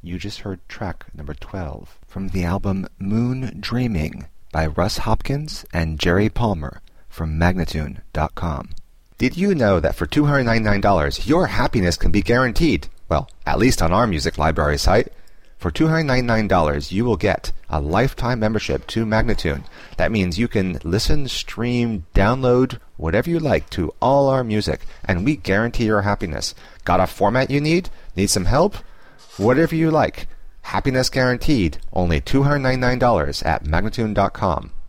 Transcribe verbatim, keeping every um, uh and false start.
You just heard track number twelve from the album Moon Dreaming by Russ Hopkins and Jerry Palmer from Magnatune dot com. Did you know that for two hundred ninety-nine dollars your happiness can be guaranteed? Well, at least on our music library site. For two hundred ninety-nine dollars you will get a lifetime membership to Magnatune. That means you can listen, stream, download, whatever you like to all our music, and we guarantee your happiness. Got a format you need? Need some help? Whatever you like. Happiness guaranteed. Only two hundred ninety-nine dollars at Magnatune dot com.